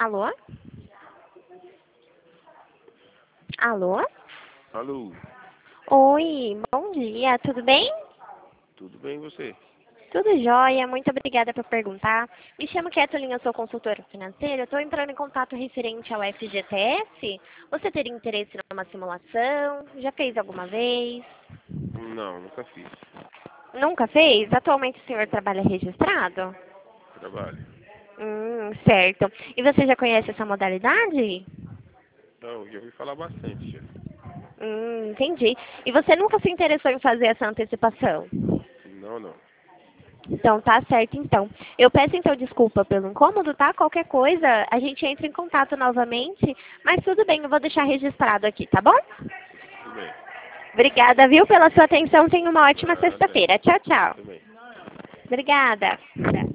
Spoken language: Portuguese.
Alô? Alô? Alô, Oi, bom dia, tudo bem? tudo bem você? Tudo jóia, muito obrigada por perguntar. Me chamo Kathleen, eu sou consultora financeira. Eu estou entrando em contato referente ao FGTS. Você teria interesse numa simulação? Já fez alguma vez? Não, nunca fiz. Nunca fez? Atualmente o senhor trabalha registrado? Trabalho. Certo. E você já conhece essa modalidade? Não, já ouvi falar bastante já. Entendi. E você nunca se interessou em fazer essa antecipação? Não, não. Então, tá certo, então. Eu peço, então, desculpa pelo incômodo, tá? Qualquer coisa, a gente entra em contato novamente. Mas tudo bem, eu vou deixar registrado aqui, tá bom? Tudo bem. Obrigada, viu, pela sua atenção. Tenha uma ótima Nada. sexta-feira. Tchau, Você tchau. também. Obrigada.